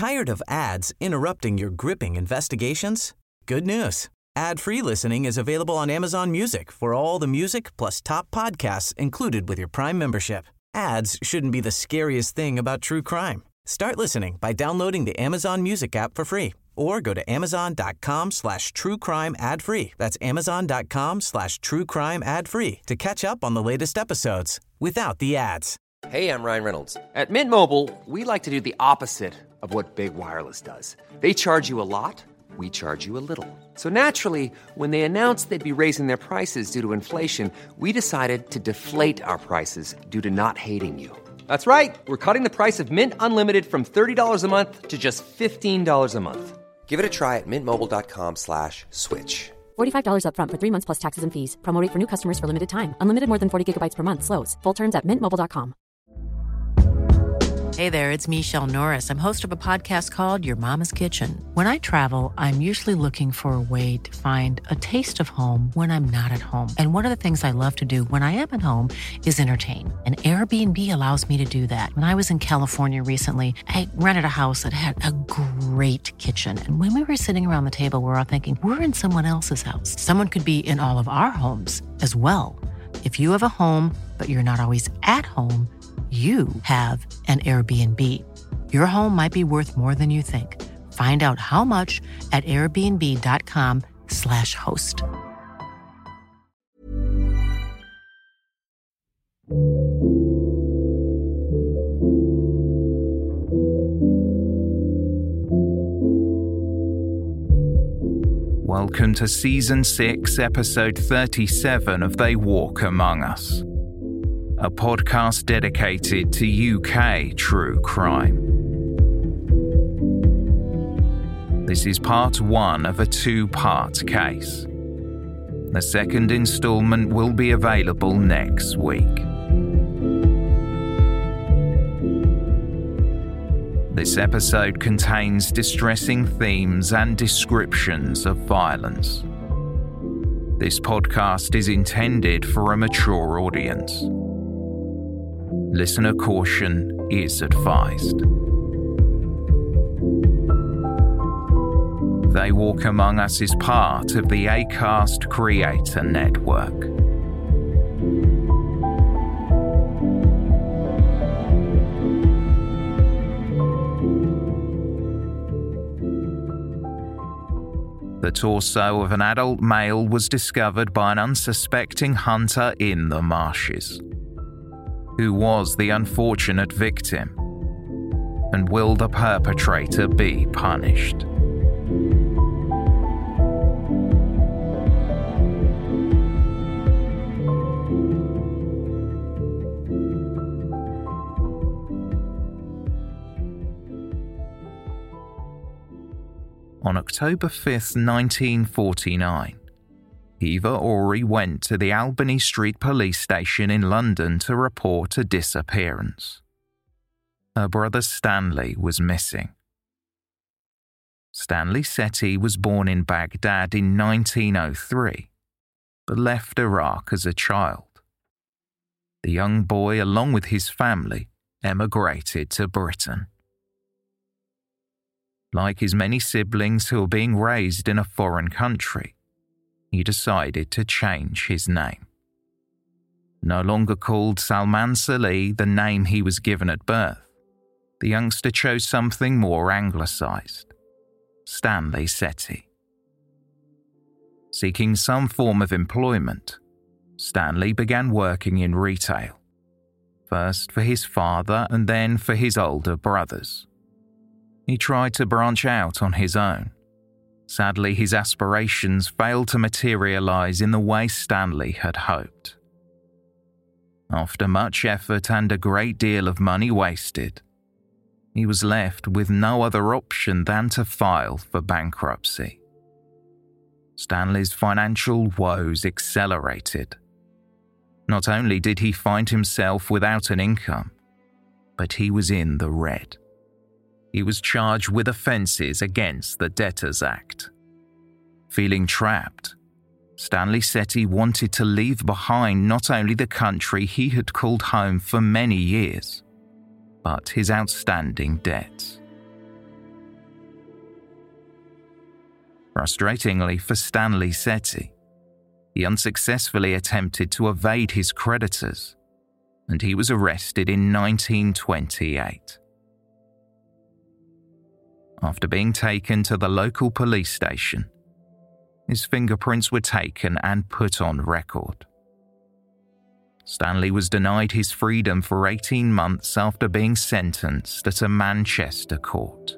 Tired of ads interrupting your gripping investigations? Good news. Ad-free listening is available on Amazon Music for all the music plus top podcasts included with your Prime membership. Ads shouldn't be the scariest thing about true crime. Start listening by downloading the Amazon Music app for free or go to amazon.com/truecrime ad-free. That's amazon.com/truecrime ad-free to catch up on the latest episodes without the ads. Hey, I'm Ryan Reynolds. At Mint Mobile, we like to do the opposite of what Big Wireless does. They charge you a lot. We charge you a little. So naturally, when they announced they'd be raising their prices due to inflation, we decided to deflate our prices due to not hating you. That's right. We're cutting the price of Mint Unlimited from $30 a month to just $15 a month. Give it a try at mintmobile.com/switch. $45 up front for 3 months plus taxes and fees. Promo rate for new customers for limited time. Unlimited more than 40 gigabytes per month. Slows full terms at mintmobile.com. Hey there, it's Michelle Norris. I'm host of a podcast called Your Mama's Kitchen. When I travel, I'm usually looking for a way to find a taste of home when I'm not at home. And one of the things I love to do when I am at home is entertain. And Airbnb allows me to do that. When I was in California recently, I rented a house that had a great kitchen. And when we were sitting around the table, we were all thinking, we're in someone else's house. Someone could be in all of our homes as well. If you have a home, but you're not always at home, you have an Airbnb. Your home might be worth more than you think. Find out how much at airbnb.com/host. Welcome to Season 6, Episode 37 of They Walk Among Us, a podcast dedicated to UK true crime. This is part 1 of a 2-part case. The second instalment will be available next week. This episode contains distressing themes and descriptions of violence. This podcast is intended for a mature audience. Listener caution is advised. They Walk Among Us is part of the Acast Creator Network. The torso of an adult male was discovered by an unsuspecting hunter in the marshes. Who was the unfortunate victim? And will the perpetrator be punished? On October 5th, 1949, Eva Ory went to the Albany Street Police Station in London to report a disappearance. Her brother Stanley was missing. Stanley Sethi was born in Baghdad in 1903, but left Iraq as a child. The young boy, along with his family, emigrated to Britain. Like his many siblings who were being raised in a foreign country, he decided to change his name. No longer called Salman Salih, the name he was given at birth, the youngster chose something more anglicised, Stanley Sethi. Seeking some form of employment, Stanley began working in retail, first for his father and then for his older brothers. He tried to branch out on his own. Sadly, his aspirations failed to materialise in the way Stanley had hoped. After much effort and a great deal of money wasted, he was left with no other option than to file for bankruptcy. Stanley's financial woes accelerated. Not only did he find himself without an income, but he was in the red. He was charged with offences against the Debtors Act. Feeling trapped, Stanley Sethi wanted to leave behind not only the country he had called home for many years, but his outstanding debts. Frustratingly for Stanley Setti, he unsuccessfully attempted to evade his creditors, and he was arrested in 1928. After being taken to the local police station, his fingerprints were taken and put on record. Stanley was denied his freedom for 18 months after being sentenced at a Manchester court.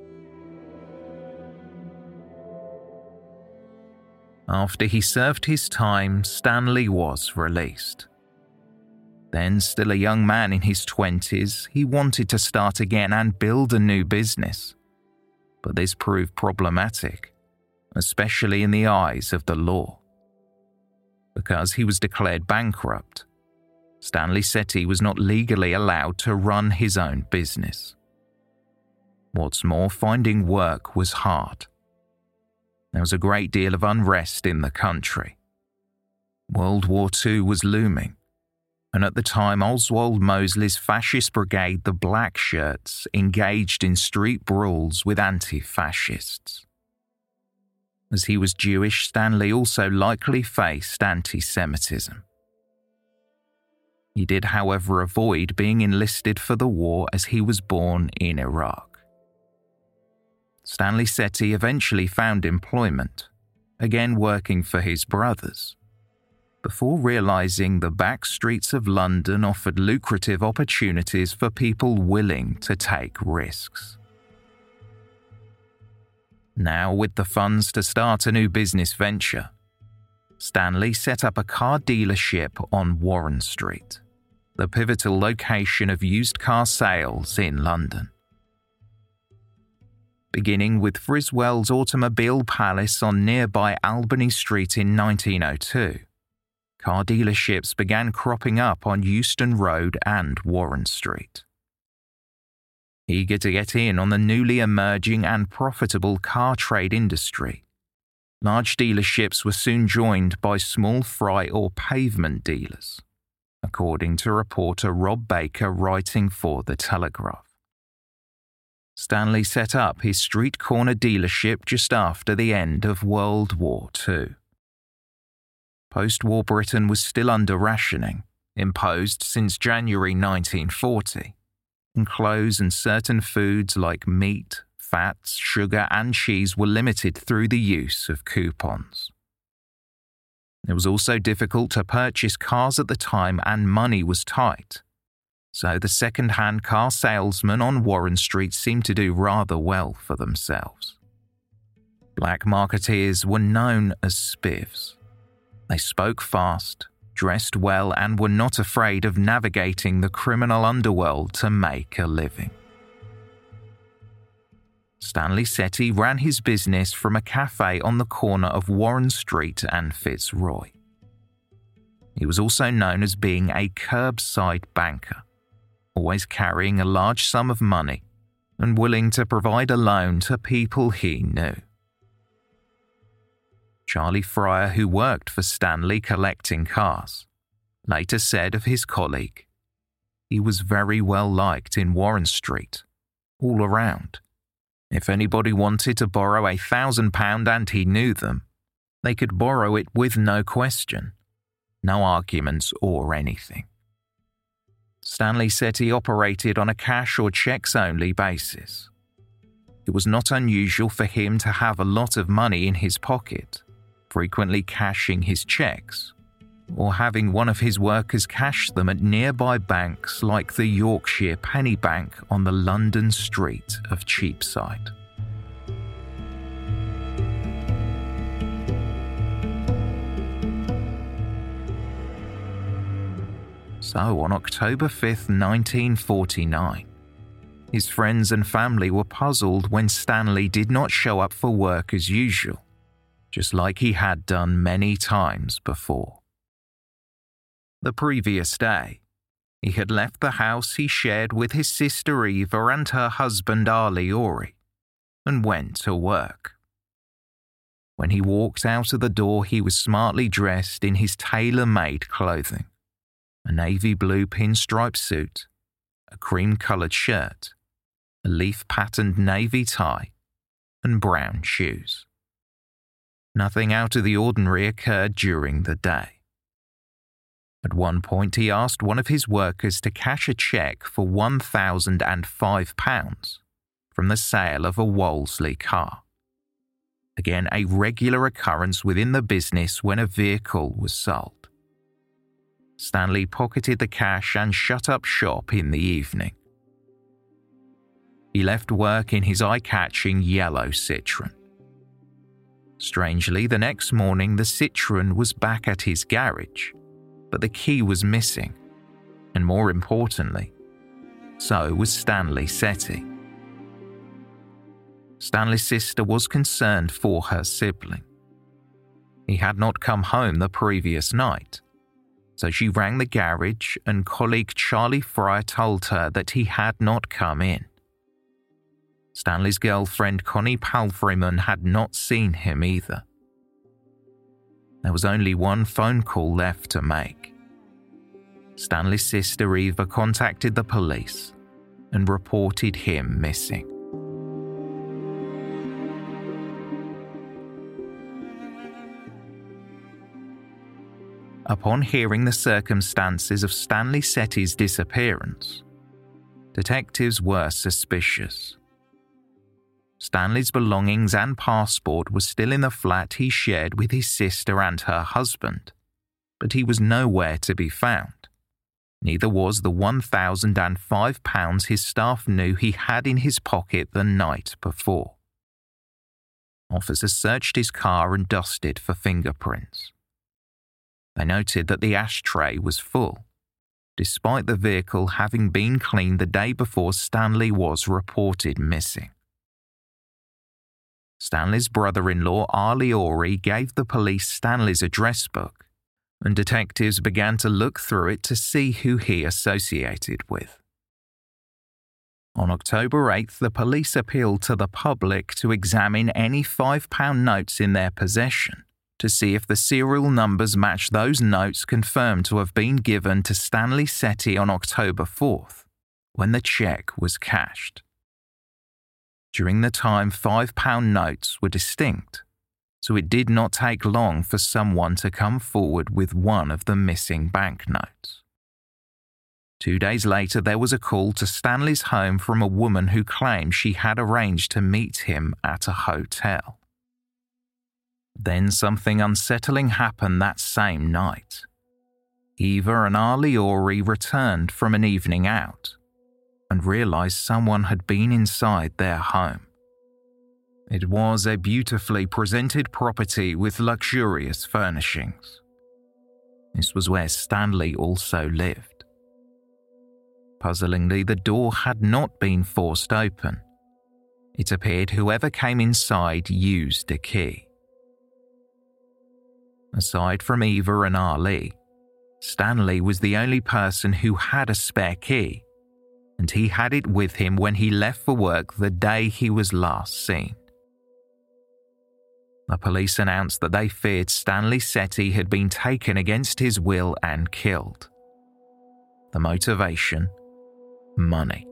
After he served his time, Stanley was released. Then, still a young man in his 20s, he wanted to start again and build a new business. But this proved problematic, especially in the eyes of the law. Because he was declared bankrupt, Stanley Setti was not legally allowed to run his own business. What's more, finding work was hard. There was a great deal of unrest in the country. World War II was looming, and at the time Oswald Mosley's fascist brigade, the Black Shirts, engaged in street brawls with anti-fascists. As he was Jewish, Stanley also likely faced anti-Semitism. He did, however, avoid being enlisted for the war as he was born in Iraq. Stanley Setti eventually found employment, again working for his brothers, before realizing the back streets of London offered lucrative opportunities for people willing to take risks. Now, with the funds to start a new business venture, Stanley set up a car dealership on Warren Street, the pivotal location of used car sales in London. Beginning with Friswell's Automobile Palace on nearby Albany Street in 1902, car dealerships began cropping up on Euston Road and Warren Street. Eager to get in on the newly emerging and profitable car trade industry, large dealerships were soon joined by small fry or pavement dealers, according to reporter Rob Baker writing for The Telegraph. Stanley set up his street corner dealership just after the end of World War II. Post-war Britain was still under rationing, imposed since January 1940, and clothes and certain foods like meat, fats, sugar and cheese were limited through the use of coupons. It was also difficult to purchase cars at the time and money was tight. So the second-hand car salesmen on Warren Street seemed to do rather well for themselves. Black marketeers were known as spivs. They spoke fast, dressed well, and were not afraid of navigating the criminal underworld to make a living. Stanley Setti ran his business from a cafe on the corner of Warren Street and Fitzroy. He was also known as being a curbside banker, always carrying a large sum of money and willing to provide a loan to people he knew. Charlie Fryer, who worked for Stanley collecting cars, later said of his colleague, "He was very well liked in Warren Street, all around. If anybody wanted to borrow £1,000 and he knew them, they could borrow it with no question, no arguments or anything." Stanley said he operated on a cash or checks-only basis. It was not unusual for him to have a lot of money in his pocket, frequently cashing his checks, or having one of his workers cash them at nearby banks like the Yorkshire Penny Bank on the London street of Cheapside. So, on October 5th, 1949, his friends and family were puzzled when Stanley did not show up for work as usual, just like he had done many times before. The previous day, he had left the house he shared with his sister Eva and her husband Ali Ori, and went to work. When he walked out of the door, he was smartly dressed in his tailor-made clothing. A navy blue pinstripe suit, a cream-coloured shirt, a leaf-patterned navy tie, and brown shoes. Nothing out of the ordinary occurred during the day. At one point, he asked one of his workers to cash a cheque for £1,005 from the sale of a Wolseley car. Again, a regular occurrence within the business when a vehicle was sold. Stanley pocketed the cash and shut up shop in the evening. He left work in his eye-catching yellow Citroen. Strangely, the next morning the Citroen was back at his garage, but the key was missing, and more importantly, so was Stanley Setti. Stanley's sister was concerned for her sibling. He had not come home the previous night, so she rang the garage and colleague Charlie Fryer told her that he had not come in. Stanley's girlfriend Connie Palfreyman had not seen him either. There was only one phone call left to make. Stanley's sister Eva contacted the police and reported him missing. Upon hearing the circumstances of Stanley Setti's disappearance, detectives were suspicious. Stanley's belongings and passport were still in the flat he shared with his sister and her husband, but he was nowhere to be found. Neither was the £1,005 his staff knew he had in his pocket the night before. Officers searched his car and dusted for fingerprints. They noted that the ashtray was full, despite the vehicle having been cleaned the day before Stanley was reported missing. Stanley's brother-in-law, Ali Ori, gave the police Stanley's address book, and detectives began to look through it to see who he associated with. On October 8th, the police appealed to the public to examine any £5 notes in their possession to see if the serial numbers match those notes confirmed to have been given to Stanley Setti on October 4th, when the cheque was cashed. During the time, £5 notes were distinct, so it did not take long for someone to come forward with one of the missing banknotes. 2 days later, there was a call to Stanley's home from a woman who claimed she had arranged to meet him at a hotel. Then something unsettling happened that same night. Eva and Ali Ori returned from an evening out and realized someone had been inside their home. It was a beautifully presented property with luxurious furnishings. This was where Stanley also lived. Puzzlingly, the door had not been forced open. It appeared whoever came inside used a key. Aside from Eva and Ali, Stanley was the only person who had a spare key, and he had it with him when he left for work the day he was last seen. The police announced that they feared Stanley Setti had been taken against his will and killed. The motivation? Money.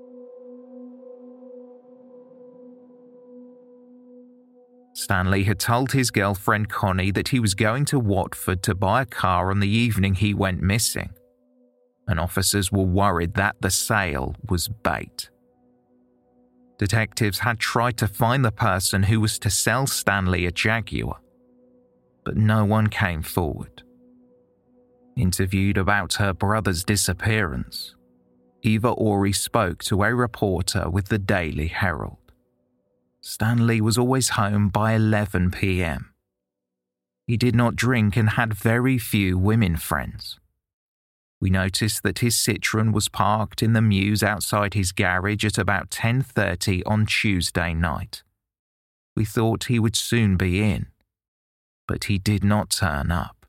Stanley had told his girlfriend Connie that he was going to Watford to buy a car on the evening he went missing, and officers were worried that the sale was bait. Detectives had tried to find the person who was to sell Stanley a Jaguar, but no one came forward. Interviewed about her brother's disappearance, Eva Ori spoke to a reporter with the Daily Herald. Stanley was always home by 11 p.m. He did not drink and had very few women friends. We noticed that his Citroen was parked in the mews outside his garage at about 10:30 on Tuesday night. We thought he would soon be in, but he did not turn up.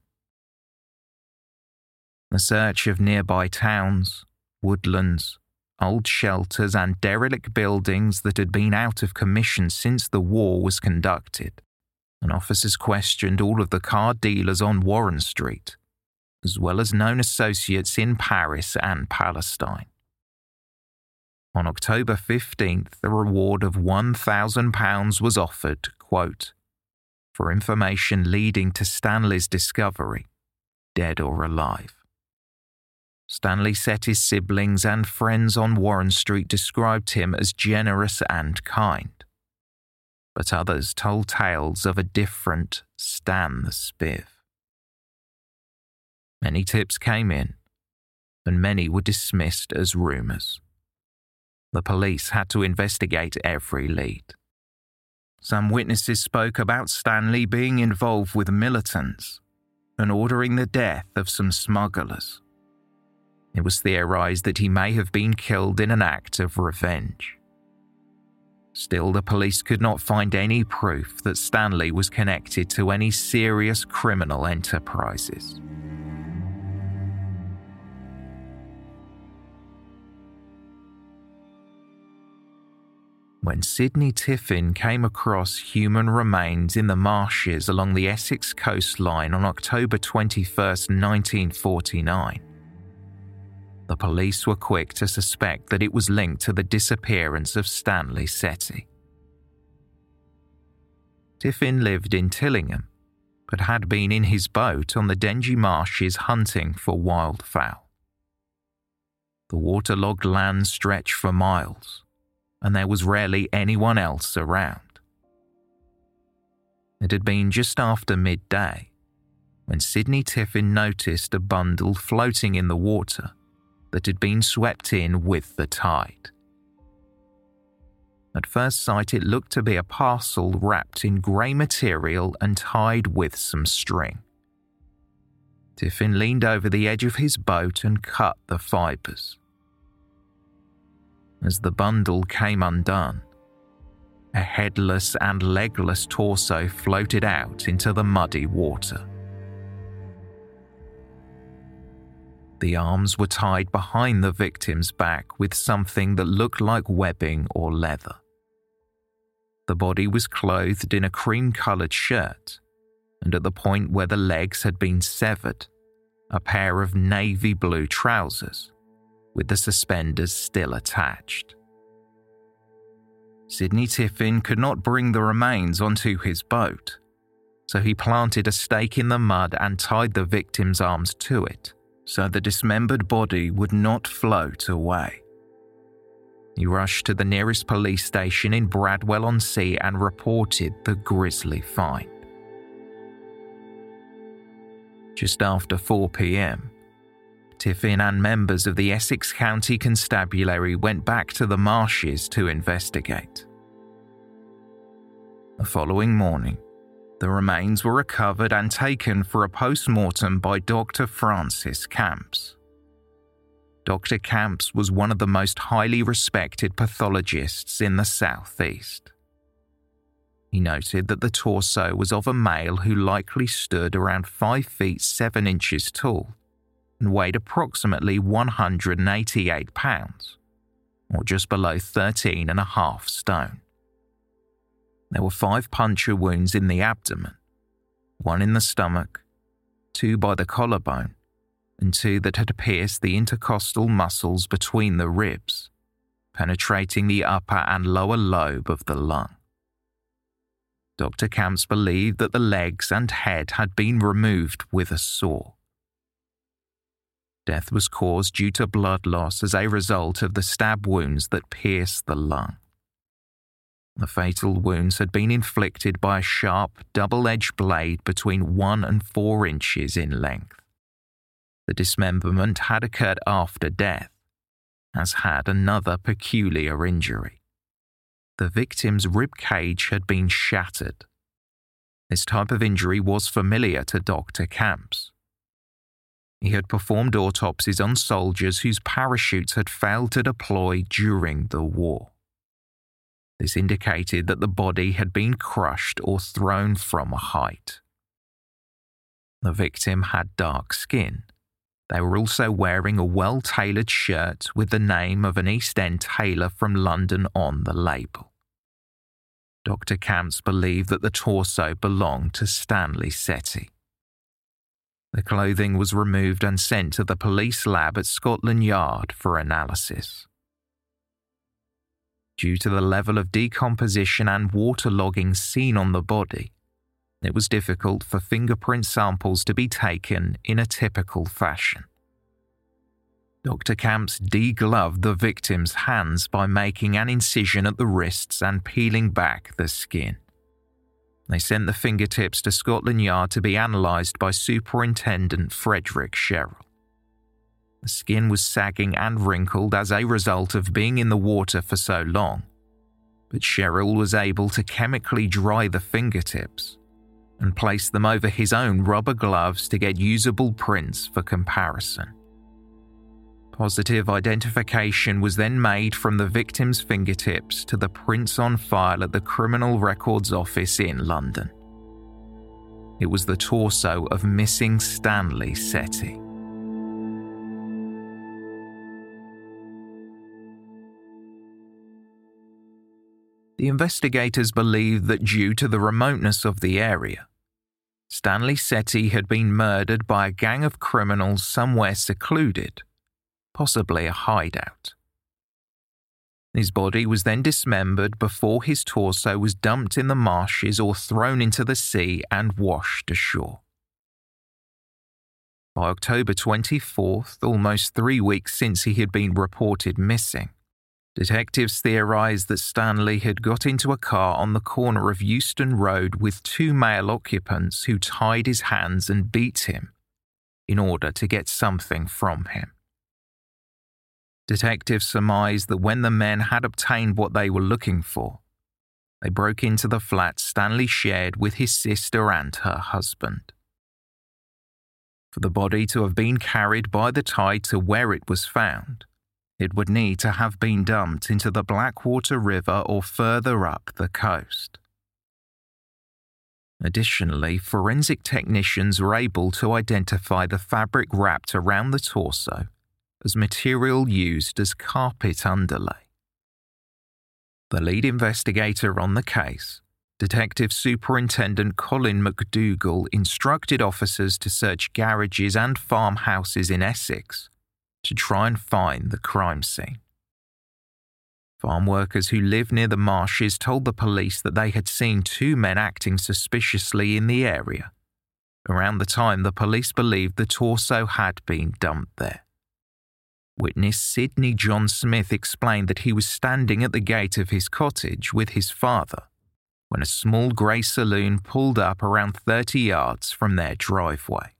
The search of nearby towns, woodlands, old shelters and derelict buildings that had been out of commission since the war was conducted, and officers questioned all of the car dealers on Warren Street, as well as known associates in Paris and Palestine. On October 15th, the reward of £1,000 was offered, quote, for information leading to Stanley's discovery, dead or alive. Stanley said his siblings and friends on Warren Street described him as generous and kind, but others told tales of a different Stan the Spiv. Many tips came in, and many were dismissed as rumours. The police had to investigate every lead. Some witnesses spoke about Stanley being involved with militants and ordering the death of some smugglers. It was theorised that he may have been killed in an act of revenge. Still, the police could not find any proof that Stanley was connected to any serious criminal enterprises. When Sidney Tiffin came across human remains in the marshes along the Essex coastline on October 21, 1949, the police were quick to suspect that it was linked to the disappearance of Stanley Settee. Tiffin lived in Tillingham, but had been in his boat on the Dengie Marshes hunting for wildfowl. The waterlogged land stretched for miles, and there was rarely anyone else around. It had been just after midday when Sidney Tiffin noticed a bundle floating in the water that had been swept in with the tide. At first sight, it looked to be a parcel wrapped in grey material and tied with some string. Tiffin leaned over the edge of his boat and cut the fibres. As the bundle came undone, a headless and legless torso floated out into the muddy water. The arms were tied behind the victim's back with something that looked like webbing or leather. The body was clothed in a cream-coloured shirt, and at the point where the legs had been severed, a pair of navy blue trousers, with the suspenders still attached. Sidney Tiffin could not bring the remains onto his boat, so he planted a stake in the mud and tied the victim's arms to it, so the dismembered body would not float away. He rushed to the nearest police station in Bradwell-on-Sea and reported the grisly find. Just after 4 p.m, Tiffin and members of the Essex County Constabulary went back to the marshes to investigate. The following morning, the remains were recovered and taken for a post-mortem by Dr. Francis Camps. Dr. Camps was one of the most highly respected pathologists in the South East. He noted that the torso was of a male who likely stood around 5 feet 7 inches tall and weighed approximately 188 pounds, or just below 13.5 stone. There were 5 puncture wounds in the abdomen, 1 in the stomach, 2 by the collarbone, and 2 that had pierced the intercostal muscles between the ribs, penetrating the upper and lower lobe of the lung. Dr. Camps believed that the legs and head had been removed with a saw. Death was caused due to blood loss as a result of the stab wounds that pierced the lung. The fatal wounds had been inflicted by a sharp, double-edged blade between 1 and 4 inches in length. The dismemberment had occurred after death, as had another peculiar injury. The victim's rib cage had been shattered. This type of injury was familiar to Dr. Camps. He had performed autopsies on soldiers whose parachutes had failed to deploy during the war. This indicated that the body had been crushed or thrown from a height. The victim had dark skin. They were also wearing a well-tailored shirt with the name of an East End tailor from London on the label. Dr. Camps believed that the torso belonged to Stanley Settee. The clothing was removed and sent to the police lab at Scotland Yard for analysis. Due to the level of decomposition and waterlogging seen on the body, It was difficult for fingerprint samples to be taken in a typical fashion. Dr. Camps degloved the victim's hands by making an incision at the wrists and peeling back the skin. They sent the fingertips to Scotland Yard to be analysed by Superintendent Frederick Sherrill. The skin was sagging and wrinkled as a result of being in the water for so long, but Sherrill was able to chemically dry the fingertips and place them over his own rubber gloves to get usable prints for comparison. Positive identification was then made from the victim's fingertips to the prints on file at the Criminal Records Office in London. It was the torso of missing Stanley Settee. The investigators believed that due to the remoteness of the area, Stanley Settee had been murdered by a gang of criminals somewhere secluded, possibly a hideout. His body was then dismembered before his torso was dumped in the marshes or thrown into the sea and washed ashore. By October 24th, almost 3 weeks since he had been reported missing, detectives theorised that Stanley had got into a car on the corner of Euston Road with 2 male occupants who tied his hands and beat him in order to get something from him. Detectives surmised that when the men had obtained what they were looking for, they broke into the flat Stanley shared with his sister and her husband. For the body to have been carried by the tide to where it was found, it would need to have been dumped into the Blackwater River or further up the coast. Additionally, forensic technicians were able to identify the fabric wrapped around the torso as material used as carpet underlay. The lead investigator on the case, Detective Superintendent Colin McDougall, instructed officers to search garages and farmhouses in Essex to try and find the crime scene. Farm workers who lived near the marshes told the police that they had seen 2 men acting suspiciously in the area around the time the police believed the torso had been dumped there. Witness Sidney John Smith explained that he was standing at the gate of his cottage with his father when a small grey saloon pulled up around 30 yards from their driveway.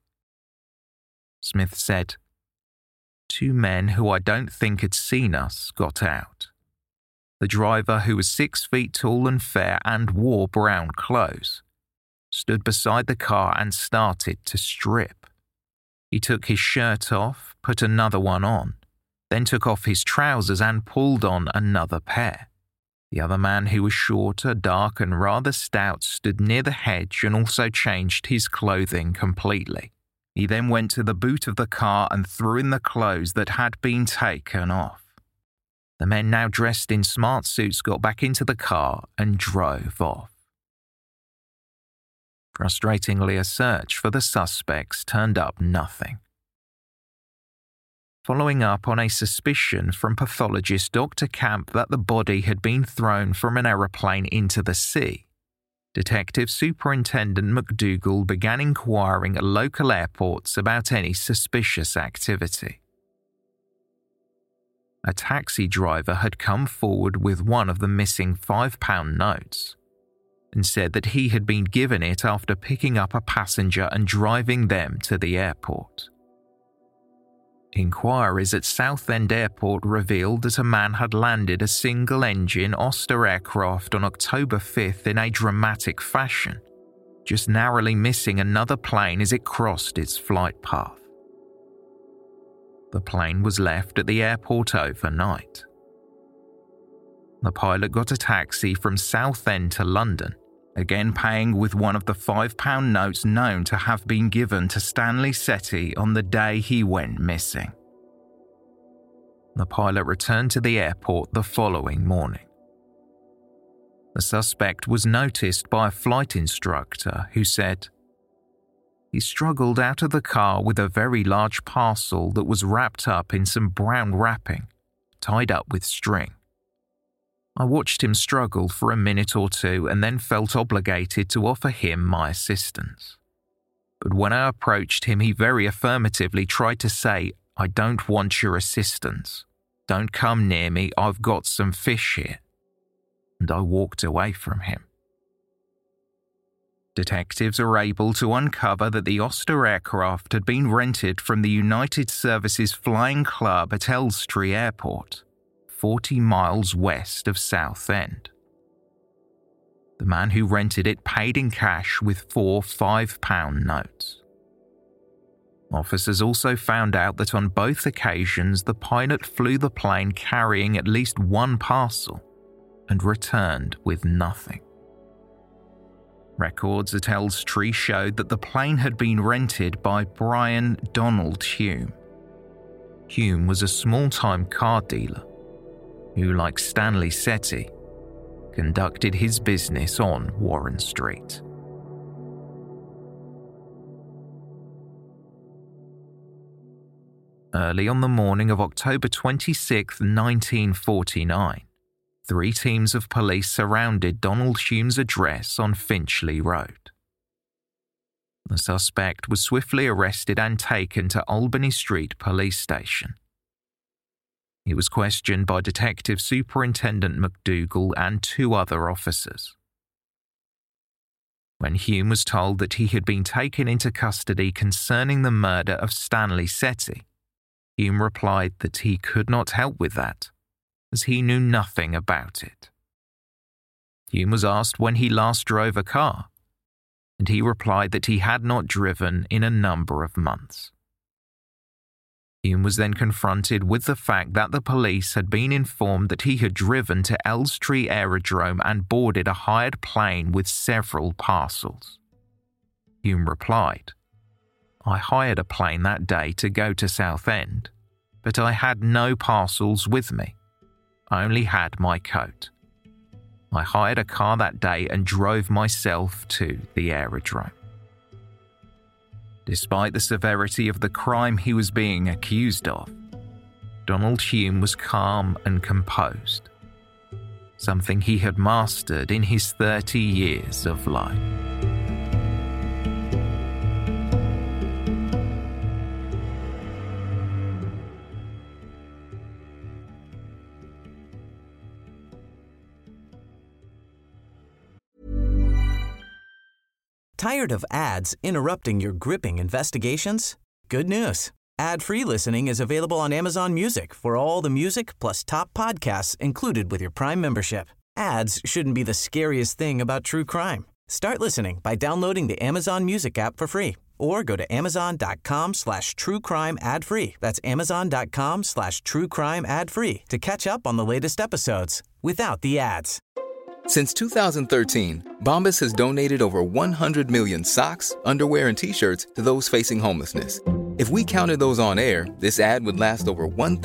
Smith said, "2 men who I don't think had seen us got out. The driver, who was 6 feet tall and fair and wore brown clothes, stood beside the car and started to strip. He took his shirt off, put another one on, then took off his trousers and pulled on another pair. The other man, who was shorter, dark and rather stout, stood near the hedge and also changed his clothing completely. He then went to the boot of the car and threw in the clothes that had been taken off. The men, now dressed in smart suits, got back into the car and drove off." Frustratingly, a search for the suspects turned up nothing. Following up on a suspicion from pathologist Dr. Camp that the body had been thrown from an aeroplane into the sea, Detective Superintendent McDougall began inquiring at local airports about any suspicious activity. A taxi driver had come forward with one of the missing £5 notes and said that he had been given it after picking up a passenger and driving them to the airport. Inquiries at Southend Airport revealed that a man had landed a single-engine Oster aircraft on October 5th in a dramatic fashion, just narrowly missing another plane as it crossed its flight path. The plane was left at the airport overnight. The pilot got a taxi from Southend to London, again paying with one of the £5 notes known to have been given to Stanley Settee on the day he went missing. The pilot returned to the airport the following morning. The suspect was noticed by a flight instructor who said, "He struggled out of the car with a very large parcel that was wrapped up in some brown wrapping, tied up with string. I watched him struggle for a minute or two and then felt obligated to offer him my assistance. But when I approached him, he very affirmatively tried to say, "I don't want your assistance. Don't come near me, I've got some fish here." And I walked away from him. Detectives are able to uncover that the Oster aircraft had been rented from the United Services Flying Club at Elstree Airport, 40 miles west of Southend. The man who rented it paid in cash with 4 £5 notes. Officers also found out that on both occasions the pilot flew the plane carrying at least one parcel and returned with nothing. Records at Elstree showed that the plane had been rented by Brian Donald Hume. Hume was a small-time car dealer who, like Stanley Setti, conducted his business on Warren Street. Early on the morning of October 26, 1949, 3 teams of police surrounded Donald Hume's address on Finchley Road. The suspect was swiftly arrested and taken to Albany Street Police Station. He was questioned by Detective Superintendent McDougall and 2 other officers. When Hume was told that he had been taken into custody concerning the murder of Stanley Setti, Hume replied that he could not help with that, as he knew nothing about it. Hume was asked when he last drove a car, and he replied that he had not driven in a number of months. Hume was then confronted with the fact that the police had been informed that he had driven to Elstree Aerodrome and boarded a hired plane with several parcels. Hume replied, "I hired a plane that day to go to Southend, but I had no parcels with me. I only had my coat. I hired a car that day and drove myself to the aerodrome." Despite the severity of the crime he was being accused of, Donald Hume was calm and composed, something he had mastered in his 30 years of life. Tired of ads interrupting your gripping investigations? Good news. Ad-free listening is available on Amazon Music for all the music plus top podcasts included with your Prime membership. Ads shouldn't be the scariest thing about true crime. Start listening by downloading the Amazon Music app for free or go to amazon.com/truecrime ad-free. That's amazon.com/truecrime ad-free to catch up on the latest episodes without the ads. Since 2013, Bombas has donated over 100 million socks, underwear, and T-shirts to those facing homelessness. If we counted those on air, this ad would last over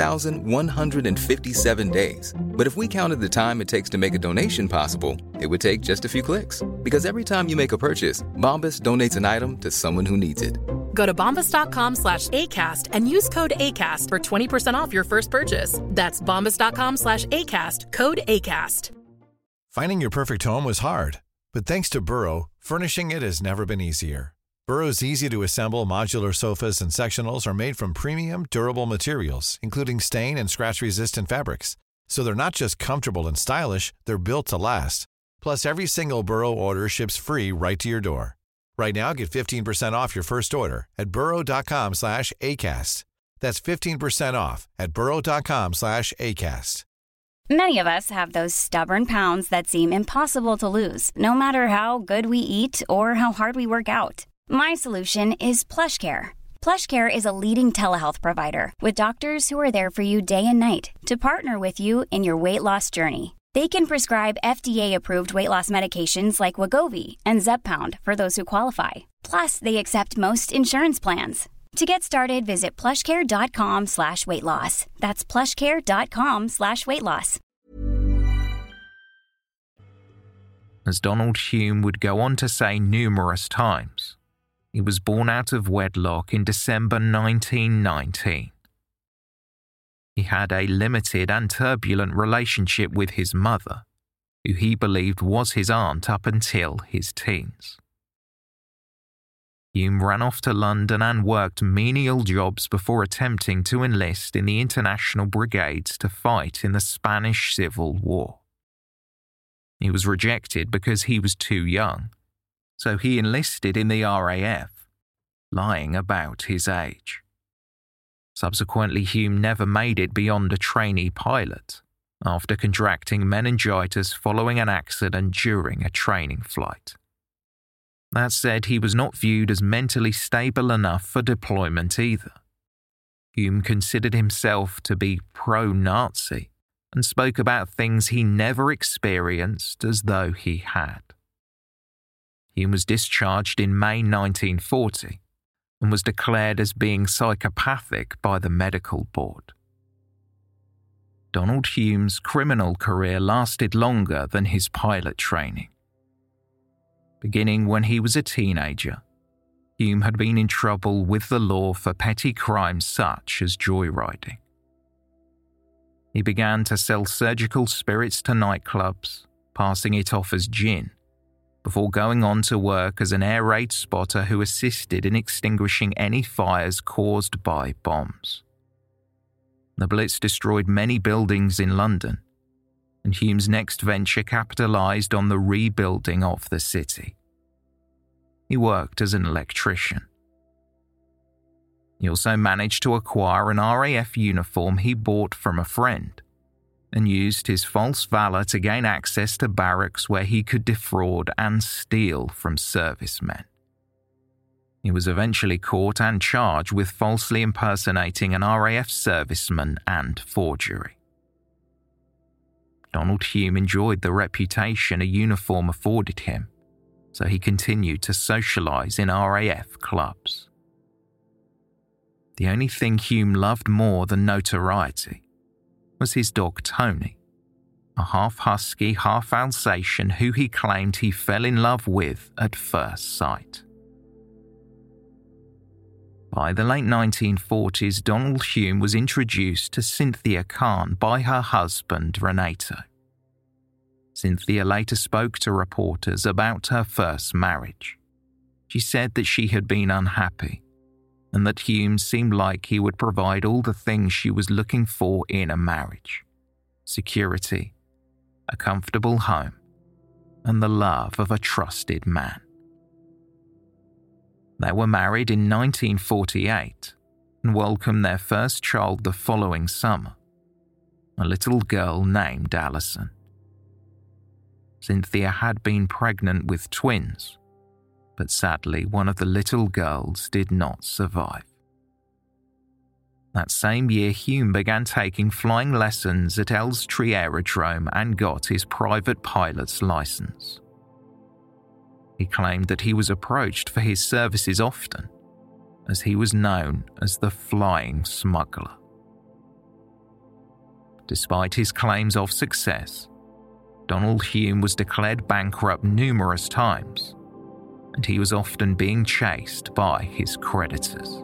1,157 days. But if we counted the time it takes to make a donation possible, it would take just a few clicks. Because every time you make a purchase, Bombas donates an item to someone who needs it. Go to bombas.com/ACAST and use code ACAST for 20% off your first purchase. That's bombas.com/ACAST, code ACAST. Finding your perfect home was hard, but thanks to Burrow, furnishing it has never been easier. Burrow's easy-to-assemble modular sofas and sectionals are made from premium, durable materials, including stain and scratch-resistant fabrics. So they're not just comfortable and stylish, they're built to last. Plus, every single Burrow order ships free right to your door. Right now, get 15% off your first order at burrow.com/ACAST. That's 15% off at burrow.com/ACAST. Many of us have those stubborn pounds that seem impossible to lose, no matter how good we eat or how hard we work out. My solution is PlushCare. PlushCare is a leading telehealth provider with doctors who are there for you day and night to partner with you in your weight loss journey. They can prescribe FDA-approved weight loss medications like Wegovy and Zepbound for those who qualify. Plus, they accept most insurance plans. To get started, visit plushcare.com/weightloss. That's plushcare.com/weightloss. As Donald Hume would go on to say numerous times, he was born out of wedlock in December 1919. He had a limited and turbulent relationship with his mother, who he believed was his aunt up until his teens. Hume ran off to London and worked menial jobs before attempting to enlist in the international brigades to fight in the Spanish Civil War. He was rejected because he was too young, so he enlisted in the RAF, lying about his age. Subsequently, Hume never made it beyond a trainee pilot, after contracting meningitis following an accident during a training flight. That said, he was not viewed as mentally stable enough for deployment either. Hume considered himself to be pro-Nazi and spoke about things he never experienced as though he had. Hume was discharged in May 1940 and was declared as being psychopathic by the medical board. Donald Hume's criminal career lasted longer than his pilot training. Beginning when he was a teenager, Hume had been in trouble with the law for petty crimes such as joyriding. He began to sell surgical spirits to nightclubs, passing it off as gin, before going on to work as an air raid spotter who assisted in extinguishing any fires caused by bombs. The Blitz destroyed many buildings in London, and Hume's next venture capitalised on the rebuilding of the city. He worked as an electrician. He also managed to acquire an RAF uniform he bought from a friend, and used his false valour to gain access to barracks where he could defraud and steal from servicemen. He was eventually caught and charged with falsely impersonating an RAF serviceman and forgery. Donald Hume enjoyed the reputation a uniform afforded him, so he continued to socialise in RAF clubs. The only thing Hume loved more than notoriety was his dog Tony, a half-husky, half-Alsatian who he claimed he fell in love with at first sight. By the late 1940s, Donald Hume was introduced to Cynthia Khan by her husband, Renato. Cynthia later spoke to reporters about her first marriage. She said that she had been unhappy, and that Hume seemed like he would provide all the things she was looking for in a marriage: security, a comfortable home, and the love of a trusted man. They were married in 1948 and welcomed their first child the following summer, a little girl named Alison. Cynthia had been pregnant with twins, but sadly one of the little girls did not survive. That same year, Hume began taking flying lessons at Elstree Aerodrome and got his private pilot's license. He claimed that he was approached for his services often, as he was known as the Flying Smuggler. Despite his claims of success, Donald Hume was declared bankrupt numerous times, and he was often being chased by his creditors.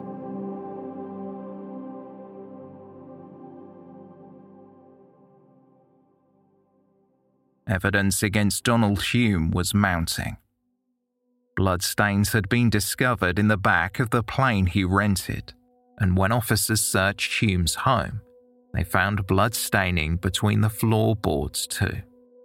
Evidence against Donald Hume was mounting. Bloodstains had been discovered in the back of the plane he rented, and when officers searched Hume's home, they found blood staining between the floorboards too.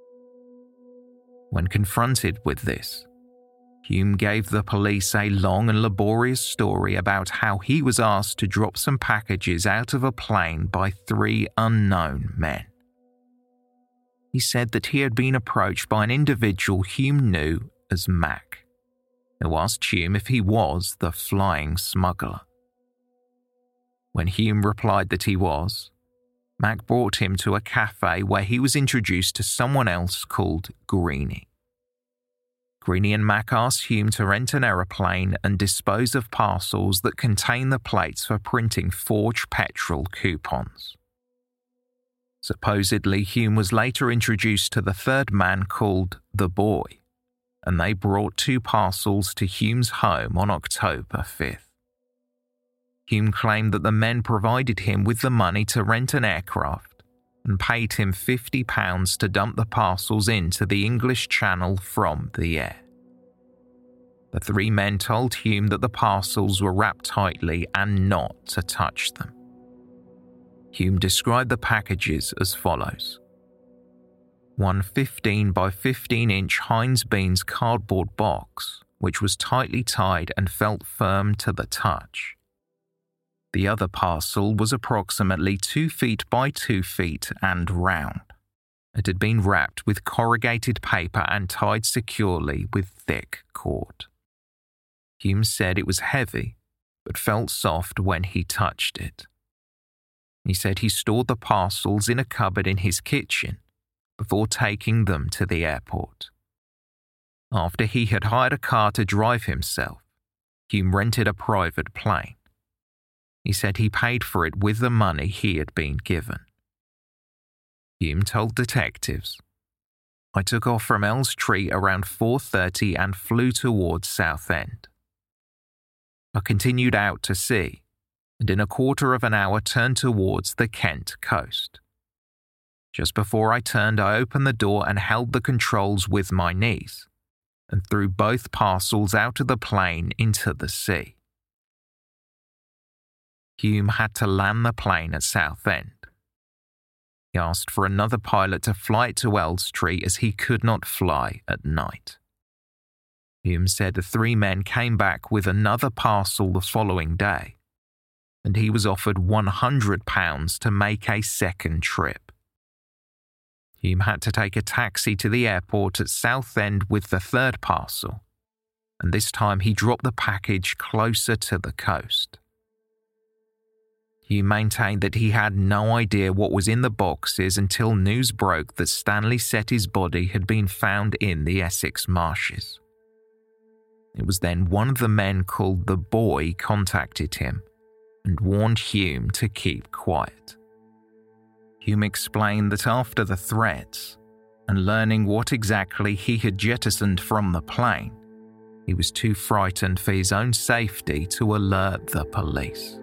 When confronted with this, Hume gave the police a long and laborious story about how he was asked to drop some packages out of a plane by 3 unknown men. He said that he had been approached by an individual Hume knew as Mac, who asked Hume if he was the Flying Smuggler. When Hume replied that he was, Mac brought him to a cafe where he was introduced to someone else called Greenie. Greenie and Mac asked Hume to rent an aeroplane and dispose of parcels that contain the plates for printing forged petrol coupons. Supposedly, Hume was later introduced to the third man called The Boy, and they brought 2 parcels to Hume's home on October 5th. Hume claimed that the men provided him with the money to rent an aircraft and paid him £50 to dump the parcels into the English Channel from the air. The three men told Hume that the parcels were wrapped tightly and not to touch them. Hume described the packages as follows. One 15 by 15 inch Heinz Beans cardboard box, which was tightly tied and felt firm to the touch. The other parcel was approximately 2 feet by 2 feet and round. It had been wrapped with corrugated paper and tied securely with thick cord. Hume said it was heavy, but felt soft when he touched it. He said he stored the parcels in a cupboard in his kitchen before taking them to the airport. After he had hired a car to drive himself, Hume rented a private plane. He said he paid for it with the money he had been given. Hume told detectives, "I took off from Elstree around 4:30 and flew towards Southend. I continued out to sea, and in a quarter of an hour turned towards the Kent coast. Just before I turned, I opened the door and held the controls with my knees, and threw both parcels out of the plane into the sea." Hume had to land the plane at Southend. He asked for another pilot to fly it to Elstree as he could not fly at night. Hume said the three men came back with another parcel the following day, and he was offered £100 to make a second trip. Hume had to take a taxi to the airport at Southend with the third parcel, and this time he dropped the package closer to the coast. Hume maintained that he had no idea what was in the boxes until news broke that Stanley Setty's body had been found in the Essex marshes. It was then one of the men called the Boy contacted him and warned Hume to keep quiet. Hume explained that after the threats and learning what exactly he had jettisoned from the plane, he was too frightened for his own safety to alert the police.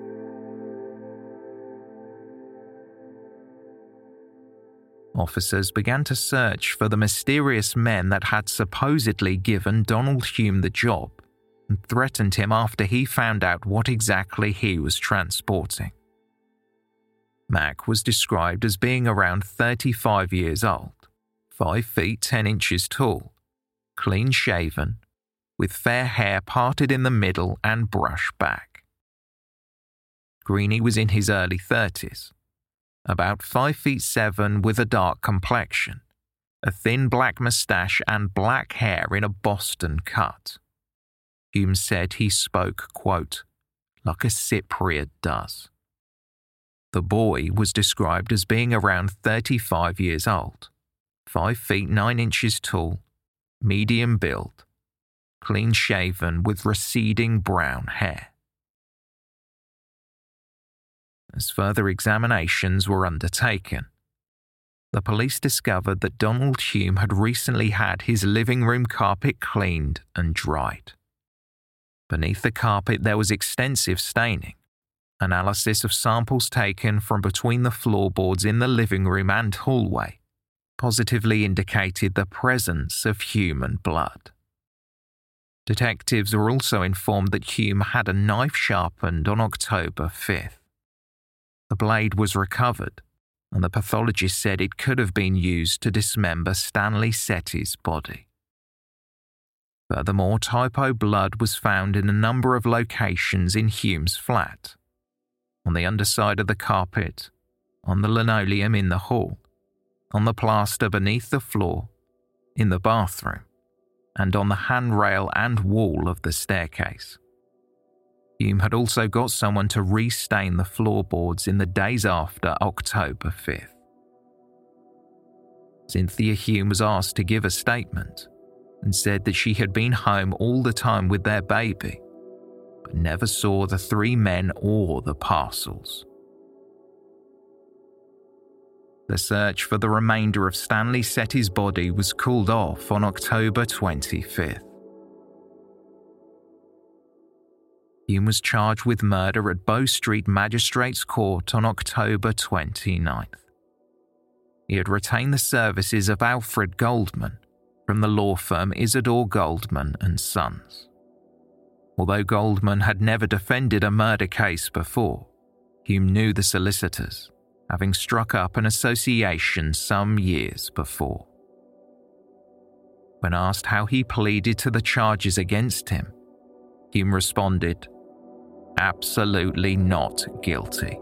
Officers began to search for the mysterious men that had supposedly given Donald Hume the job and threatened him after he found out what exactly he was transporting. Mac was described as being around 35 years old, 5 feet 10 inches tall, clean-shaven, with fair hair parted in the middle and brushed back. Greenie was in his early 30s. About 5 feet 7 with a dark complexion, a thin black moustache and black hair in a Boston cut. Hume said he spoke, quote, like a Cypriot does. The Boy was described as being around 35 years old, 5 feet 9 inches tall, medium build, clean-shaven with receding brown hair. As further examinations were undertaken, the police discovered that Donald Hume had recently had his living room carpet cleaned and dried. Beneath the carpet there was extensive staining. Analysis of samples taken from between the floorboards in the living room and hallway positively indicated the presence of human blood. Detectives were also informed that Hume had a knife sharpened on October 5th. The blade was recovered, and the pathologist said it could have been used to dismember Stanley Setty's body. Furthermore, typo blood was found in a number of locations in Hume's flat: on the underside of the carpet, on the linoleum in the hall, on the plaster beneath the floor, in the bathroom, and on the handrail and wall of the staircase. Hume had also got someone to restain the floorboards in the days after October 5th. Cynthia Hume was asked to give a statement and said that she had been home all the time with their baby, but never saw the three men or the parcels. The search for the remainder of Stanley Setty's body was called off on October 25th. Hume was charged with murder at Bow Street Magistrates Court on October 29th. He had retained the services of Alfred Goldman from the law firm Isidore Goldman and Sons. Although Goldman had never defended a murder case before, Hume knew the solicitors, having struck up an association some years before. When asked how he pleaded to the charges against him, Hume responded, "Absolutely not guilty."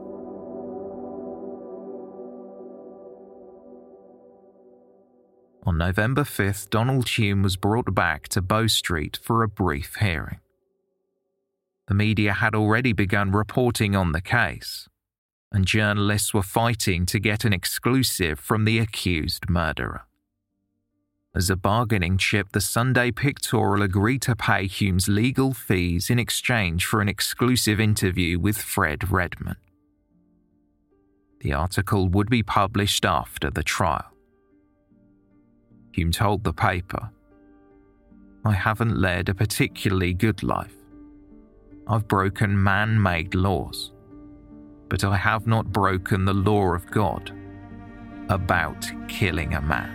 On November 5th, Donald Hume was brought back to Bow Street for a brief hearing. The media had already begun reporting on the case, and journalists were fighting to get an exclusive from the accused murderer. As a bargaining chip, the Sunday Pictorial agreed to pay Hume's legal fees in exchange for an exclusive interview with Fred Redman. The article would be published after the trial. Hume told the paper, "I haven't led a particularly good life. I've broken man-made laws, but I have not broken the law of God about killing a man."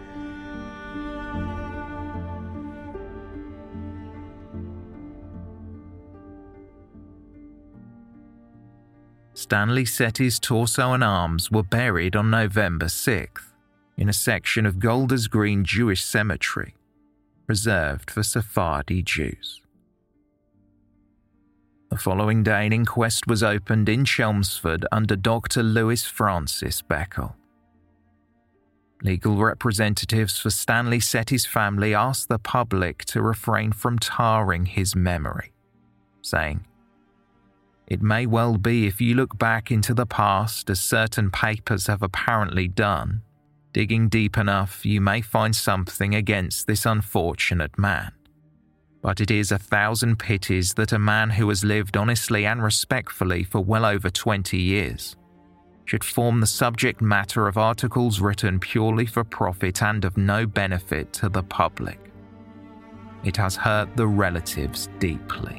Stanley Setty's torso and arms were buried on November 6th in a section of Golders Green Jewish Cemetery, reserved for Sephardi Jews. The following day, an inquest was opened in Chelmsford under Dr. Lewis Francis Beckel. Legal representatives for Stanley Setty's family asked the public to refrain from tarring his memory, saying, "It may well be if you look back into the past, as certain papers have apparently done, digging deep enough you may find something against this unfortunate man. But it is 1,000 pities that a man who has lived honestly and respectfully for well over 20 years should form the subject matter of articles written purely for profit and of no benefit to the public. It has hurt the relatives deeply."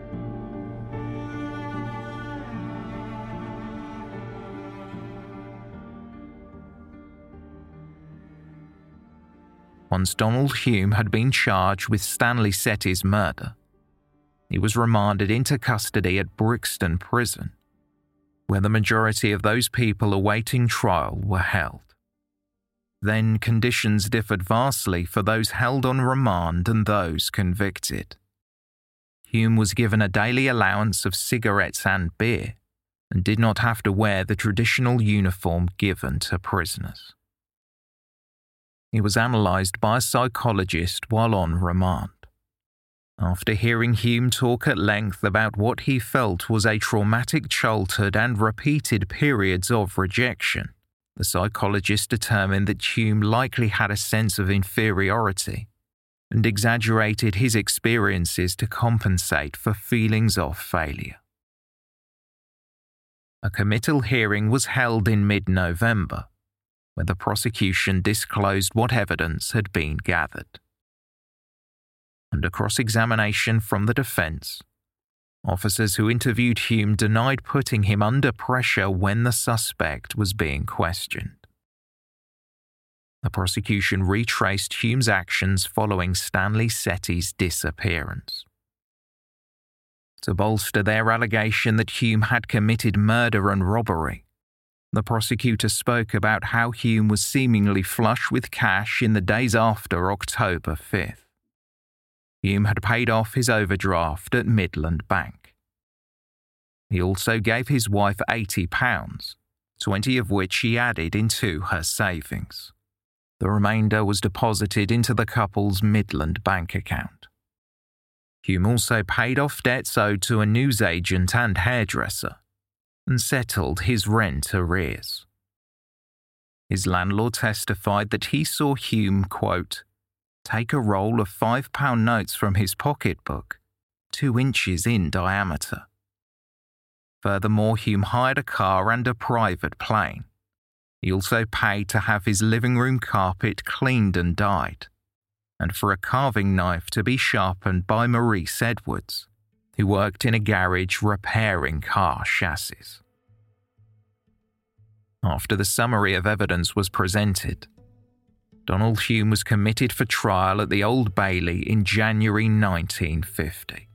Once Donald Hume had been charged with Stanley Setty's murder, he was remanded into custody at Brixton Prison, where the majority of those people awaiting trial were held. Then conditions differed vastly for those held on remand and those convicted. Hume was given a daily allowance of cigarettes and beer, and did not have to wear the traditional uniform given to prisoners. He was analysed by a psychologist while on remand. After hearing Hume talk at length about what he felt was a traumatic childhood and repeated periods of rejection, the psychologist determined that Hume likely had a sense of inferiority and exaggerated his experiences to compensate for feelings of failure. A committal hearing was held in mid-November, where the prosecution disclosed what evidence had been gathered. Under cross-examination from the defence, officers who interviewed Hume denied putting him under pressure when the suspect was being questioned. The prosecution retraced Hume's actions following Stanley Setty's disappearance. To bolster their allegation that Hume had committed murder and robbery, the prosecutor spoke about how Hume was seemingly flush with cash in the days after October 5th. Hume had paid off his overdraft at Midland Bank. He also gave his wife £80, 20 of which he added into her savings. The remainder was deposited into the couple's Midland Bank account. Hume also paid off debts owed to a newsagent and hairdresser, and settled his rent arrears. His landlord testified that he saw Hume, quote, take a roll of £5 notes from his pocketbook, 2 inches in diameter. Furthermore, Hume hired a car and a private plane. He also paid to have his living room carpet cleaned and dyed, and for a carving knife to be sharpened by Maurice Edwards, who worked in a garage repairing car chassis. After the summary of evidence was presented, Donald Hume was committed for trial at the Old Bailey in January 1950.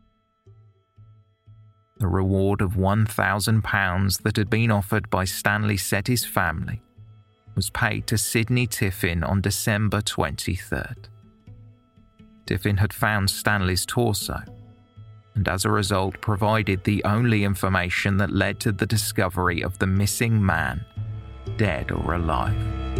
The reward of £1,000 that had been offered by Stanley Setty's family was paid to Sidney Tiffin on December 23rd. Tiffin had found Stanley's torso, and as a result provided the only information that led to the discovery of the missing man, dead or alive.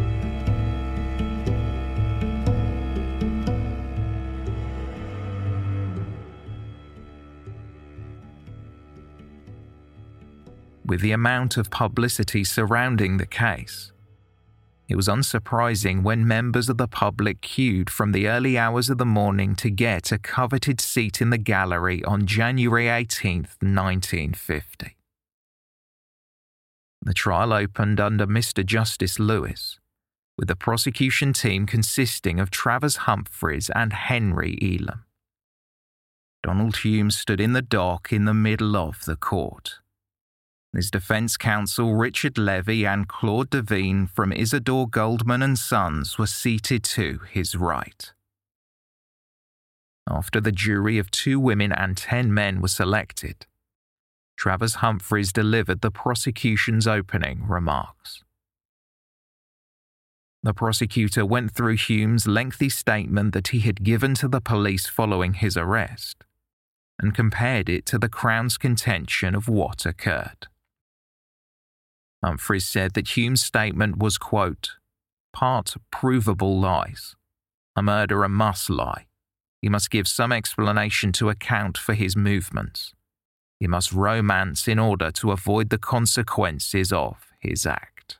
With the amount of publicity surrounding the case, it was unsurprising when members of the public queued from the early hours of the morning to get a coveted seat in the gallery on January 18, 1950. The trial opened under Mr. Justice Lewis, with the prosecution team consisting of Travers Humphreys and Henry Elam. Donald Hume stood in the dock in the middle of the court. His defence counsel Richard Levy and Claude Devine from Isidore Goldman and Sons were seated to his right. After the jury of 2 women and 10 men was selected, Travers Humphreys delivered the prosecution's opening remarks. The prosecutor went through Hume's lengthy statement that he had given to the police following his arrest and compared it to the Crown's contention of what occurred. Humphreys said that Hume's statement was, quote, part provable lies. A murderer must lie. He must give some explanation to account for his movements. He must romance in order to avoid the consequences of his act.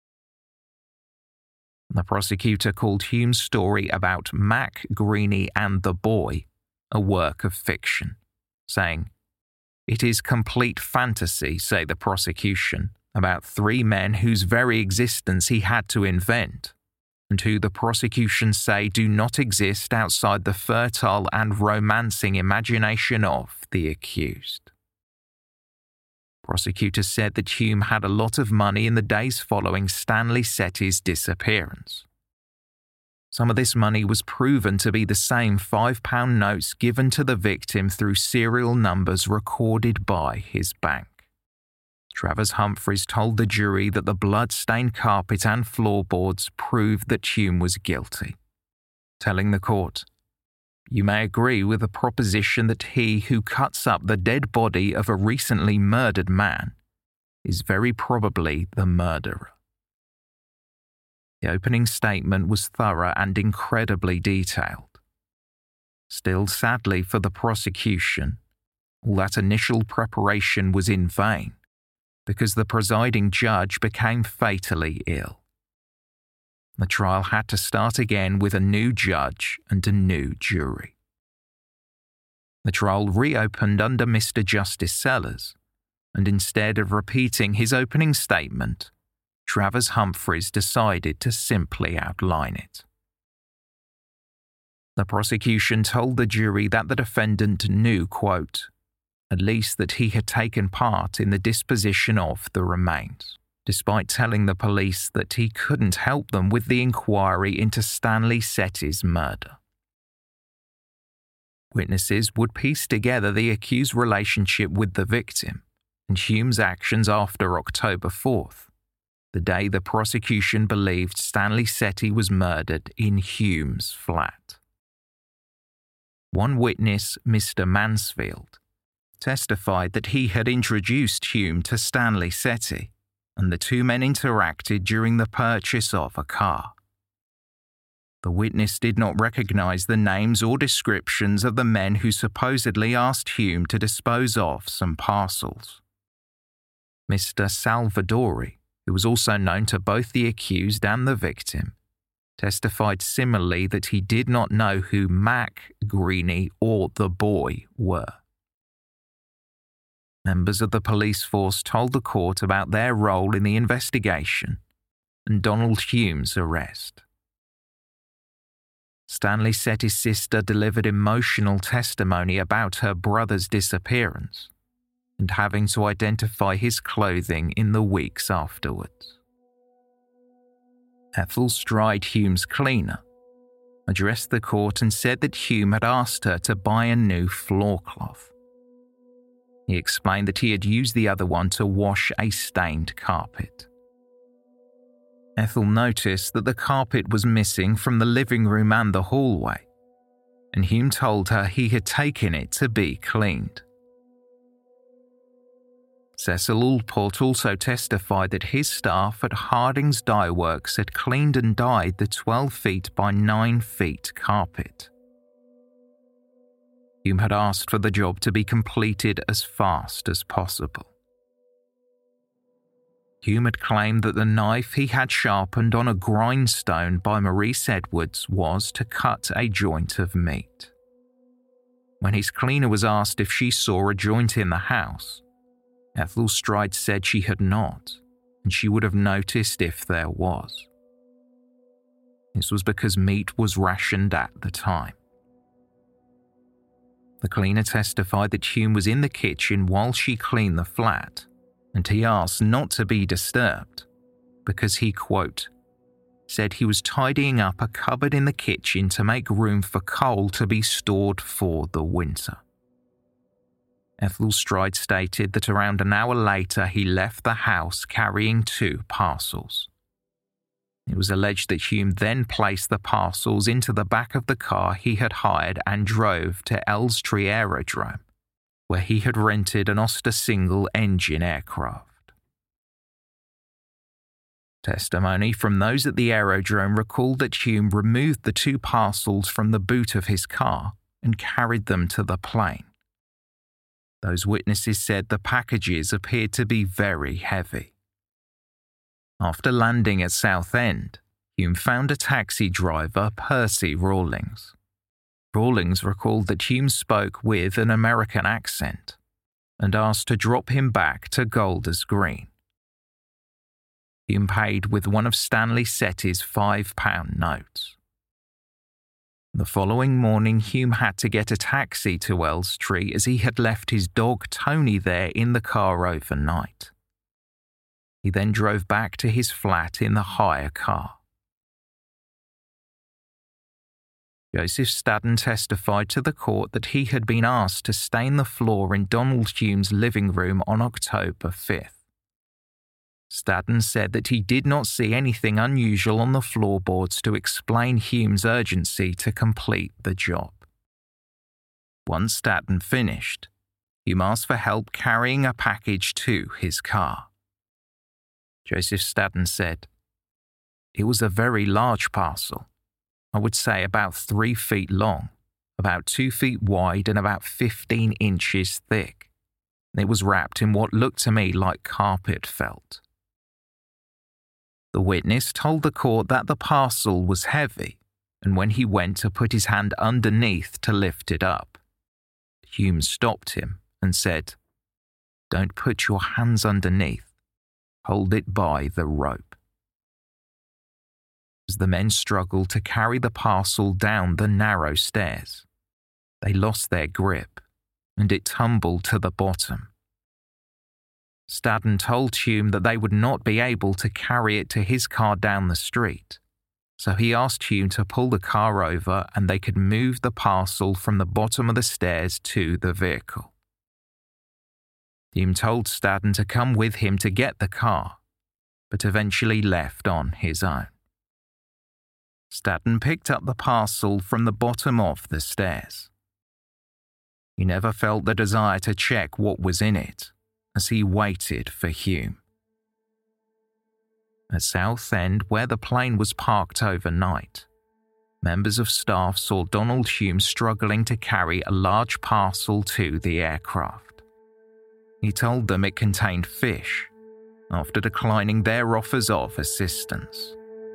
The prosecutor called Hume's story about Mac, Greenie and the boy a work of fiction, saying, "It is complete fantasy," say the prosecution, about 3 men whose very existence he had to invent, and who the prosecution say do not exist outside the fertile and romancing imagination of the accused. Prosecutors said that Hume had a lot of money in the days following Stanley Setty's disappearance. Some of this money was proven to be the same £5 notes given to the victim through serial numbers recorded by his bank. Travers Humphreys told the jury that the blood-stained carpet and floorboards proved that Hume was guilty, telling the court, "You may agree with the proposition that he who cuts up the dead body of a recently murdered man is very probably the murderer." The opening statement was thorough and incredibly detailed. Still, sadly for the prosecution, all that initial preparation was in vain, because the presiding judge became fatally ill. The trial had to start again with a new judge and a new jury. The trial reopened under Mr. Justice Sellers, and instead of repeating his opening statement, Travers Humphreys decided to simply outline it. The prosecution told the jury that the defendant knew, quote, at least that he had taken part in the disposition of the remains, despite telling the police that he couldn't help them with the inquiry into Stanley Setty's murder. Witnesses would piece together the accused's relationship with the victim and Hume's actions after October 4th, the day the prosecution believed Stanley Setty was murdered in Hume's flat. One witness, Mr. Mansfield, testified that he had introduced Hume to Stanley Setty, and the 2 men interacted during the purchase of a car. The witness did not recognize the names or descriptions of the men who supposedly asked Hume to dispose of some parcels. Mr. Salvadori, who was also known to both the accused and the victim, testified similarly that he did not know who Mac, Greenie, or the boy were. Members of the police force told the court about their role in the investigation and Donald Hume's arrest. Stanley said his sister delivered emotional testimony about her brother's disappearance and having to identify his clothing in the weeks afterwards. Ethel Stride, Hume's cleaner, addressed the court and said that Hume had asked her to buy a new floor cloth. He explained that he had used the other one to wash a stained carpet. Ethel noticed that the carpet was missing from the living room and the hallway, and Hume told her he had taken it to be cleaned. Cecil Allport also testified that his staff at Harding's Dye Works had cleaned and dyed the 12 feet by 9 feet carpet. Hume had asked for the job to be completed as fast as possible. Hume had claimed that the knife he had sharpened on a grindstone by Maurice Edwards was to cut a joint of meat. When his cleaner was asked if she saw a joint in the house, Ethel Stride said she had not, and she would have noticed if there was. This was because meat was rationed at the time. The cleaner testified that Hume was in the kitchen while she cleaned the flat, and he asked not to be disturbed because he, quote, said he was tidying up a cupboard in the kitchen to make room for coal to be stored for the winter. Ethel Stride stated that around an hour later he left the house carrying 2 parcels. It was alleged that Hume then placed the parcels into the back of the car he had hired and drove to Elstree Aerodrome, where he had rented an Oster single-engine aircraft. Testimony from those at the aerodrome recalled that Hume removed the 2 parcels from the boot of his car and carried them to the plane. Those witnesses said the packages appeared to be very heavy. After landing at Southend, Hume found a taxi driver, Percy Rawlings. Rawlings recalled that Hume spoke with an American accent and asked to drop him back to Golders Green. Hume paid with one of Stanley Setty's £5 notes. The following morning, Hume had to get a taxi to Elstree as he had left his dog Tony there in the car overnight. He then drove back to his flat in the hire car. Joseph Staddon testified to the court that he had been asked to stain the floor in Donald Hume's living room on October 5th. Staddon said that he did not see anything unusual on the floorboards to explain Hume's urgency to complete the job. Once Staddon finished, Hume asked for help carrying a package to his car. Joseph Staddon said, "It was a very large parcel. I would say about 3 feet long, about 2 feet wide and about 15 inches thick. It was wrapped in what looked to me like carpet felt." The witness told the court that the parcel was heavy, and when he went to put his hand underneath to lift it up, Hume stopped him and said, "Don't put your hands underneath. Hold it by the rope." As the men struggled to carry the parcel down the narrow stairs, they lost their grip, and it tumbled to the bottom. Staddon told Hume that they would not be able to carry it to his car down the street, so he asked Hume to pull the car over and they could move the parcel from the bottom of the stairs to the vehicle. Hume told Staddon to come with him to get the car, but eventually left on his own. Staddon picked up the parcel from the bottom of the stairs. He never felt the desire to check what was in it, as he waited for Hume. At Southend, where the plane was parked overnight, members of staff saw Donald Hume struggling to carry a large parcel to the aircraft. He told them it contained fish, after declining their offers of assistance.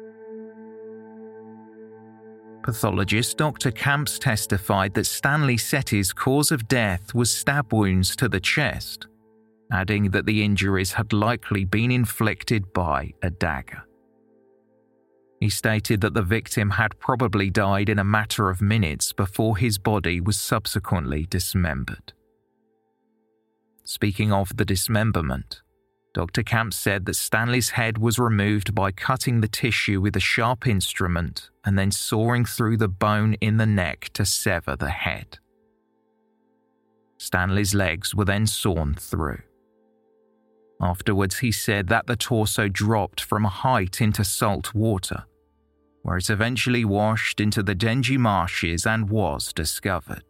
Pathologist Dr. Camps testified that Stanley Setty's cause of death was stab wounds to the chest, adding that the injuries had likely been inflicted by a dagger. He stated that the victim had probably died in a matter of minutes before his body was subsequently dismembered. Speaking of the dismemberment, Dr. Camp said that Stanley's head was removed by cutting the tissue with a sharp instrument and then sawing through the bone in the neck to sever the head. Stanley's legs were then sawn through. Afterwards, he said that the torso dropped from a height into salt water, where it eventually washed into the Dengie marshes and was discovered.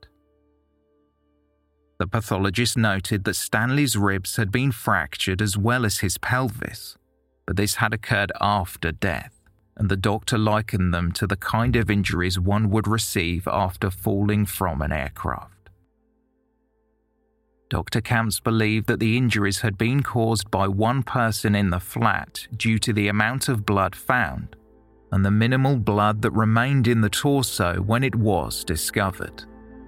The pathologist noted that Stanley's ribs had been fractured as well as his pelvis, but this had occurred after death, and the doctor likened them to the kind of injuries one would receive after falling from an aircraft. Dr. Camps believed that the injuries had been caused by one person in the flat due to the amount of blood found and the minimal blood that remained in the torso when it was discovered.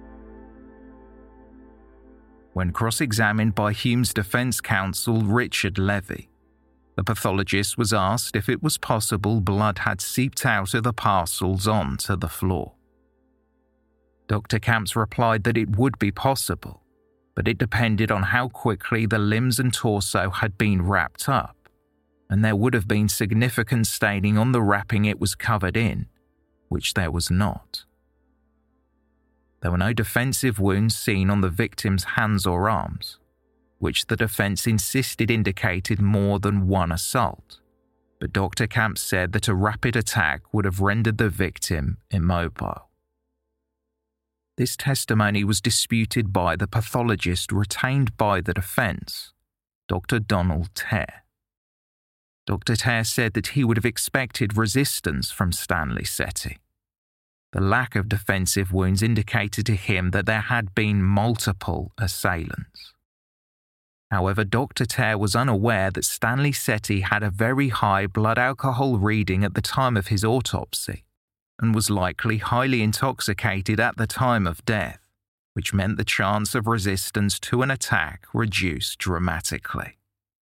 When cross-examined by Hume's defense counsel Richard Levy, the pathologist was asked if it was possible blood had seeped out of the parcels onto the floor. Dr. Camps replied that it would be possible, but it depended on how quickly the limbs and torso had been wrapped up, and there would have been significant staining on the wrapping it was covered in, which there was not. There were no defensive wounds seen on the victim's hands or arms, which the defense insisted indicated more than one assault, but Dr. Camp said that a rapid attack would have rendered the victim immobile. This testimony was disputed by the pathologist retained by the defense, Dr. Donald Tare. Dr. Tare said that he would have expected resistance from Stanley Setti. The lack of defensive wounds indicated to him that there had been multiple assailants. However, Dr. Tare was unaware that Stanley Setti had a very high blood alcohol reading at the time of his autopsy and was likely highly intoxicated at the time of death, which meant the chance of resistance to an attack reduced dramatically.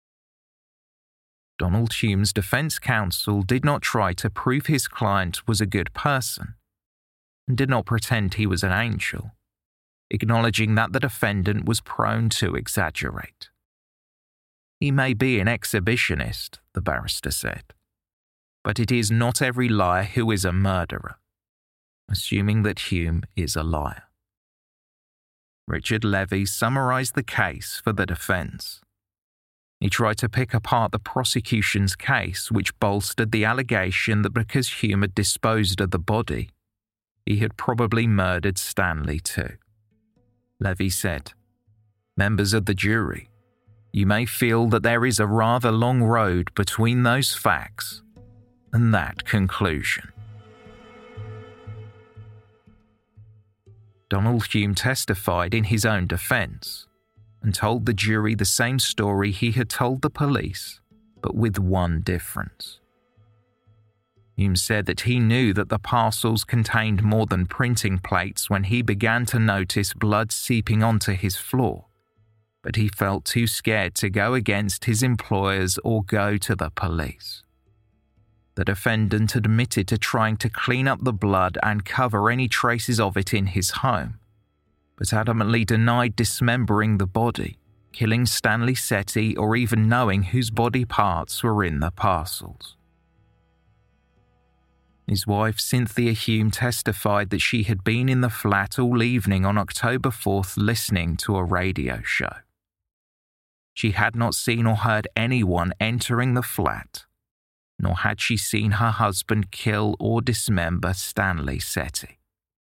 Donald Hume's defense counsel did not try to prove his client was a good person and did not pretend he was an angel, acknowledging that the defendant was prone to exaggerate. He may be an exhibitionist, the barrister said, but it is not every liar who is a murderer, assuming that Hume is a liar. Richard Levy summarised the case for the defence. He tried to pick apart the prosecution's case, which bolstered the allegation that because Hume had disposed of the body, he had probably murdered Stanley too. Levy said, "Members of the jury, you may feel that there is a rather long road between those facts and that conclusion." Donald Hume testified in his own defence and told the jury the same story he had told the police, but with one difference. Hume said that he knew that the parcels contained more than printing plates when he began to notice blood seeping onto his floor, but he felt too scared to go against his employers or go to the police. The defendant admitted to trying to clean up the blood and cover any traces of it in his home, but adamantly denied dismembering the body, killing Stanley Setti, or even knowing whose body parts were in the parcels. His wife, Cynthia Hume, testified that she had been in the flat all evening on October 4th listening to a radio show. She had not seen or heard anyone entering the flat, nor had she seen her husband kill or dismember Stanley Setti.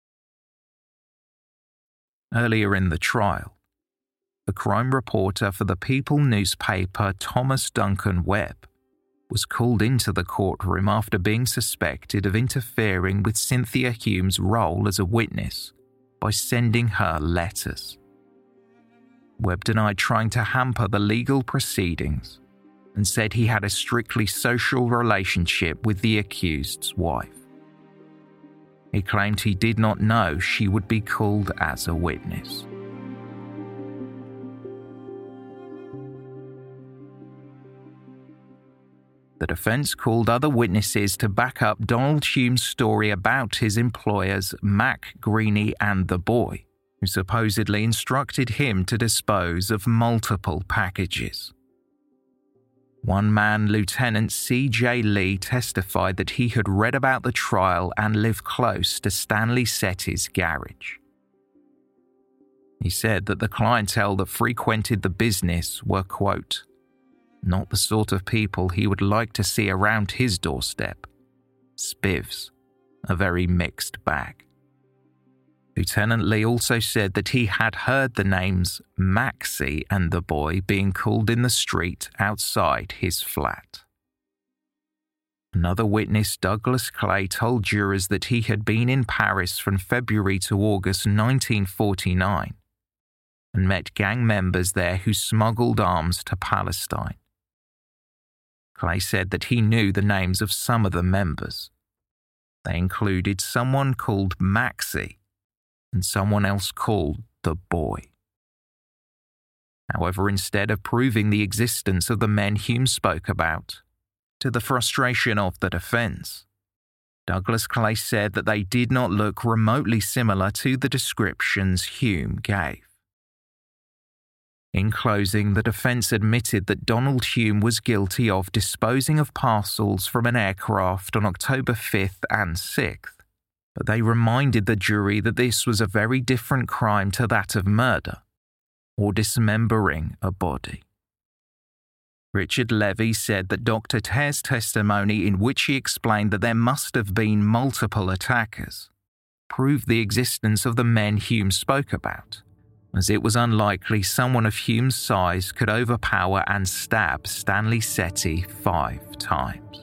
Earlier in the trial, the crime reporter for the People newspaper, Thomas Duncan Webb, was called into the courtroom after being suspected of interfering with Cynthia Hume's role as a witness by sending her letters. Webb denied trying to hamper the legal proceedings and said he had a strictly social relationship with the accused's wife. He claimed he did not know she would be called as a witness. the defense called other witnesses to back up Donald Hume's story about his employers, Mac, Greeny, and the boy, who supposedly instructed him to dispose of multiple packages. One-man Lieutenant C.J. Lee testified that he had read about the trial and lived close to Stanley Setty's garage. He said that the clientele that frequented the business were, quote, not the sort of people he would like to see around his doorstep. Spivs, a very mixed bag. Lieutenant Lee also said that he had heard the names Maxie and the boy being called in the street outside his flat. Another witness, Douglas Clay, told jurors that he had been in Paris from February to August 1949 and met gang members there who smuggled arms to Palestine. Clay said that he knew the names of some of the members. They included someone called Maxie and someone else called the boy. However, instead of proving the existence of the men Hume spoke about, to the frustration of the defense, Douglas Clay said that they did not look remotely similar to the descriptions Hume gave. In closing, the defense admitted that Donald Hume was guilty of disposing of parcels from an aircraft on October 5th and 6th, but they reminded the jury that this was a very different crime to that of murder, or dismembering a body. Richard Levy said that Dr. Tair's testimony, in which he explained that there must have been multiple attackers, proved the existence of the men Hume spoke about, as it was unlikely someone of Hume's size could overpower and stab Stanley Setty 5 times.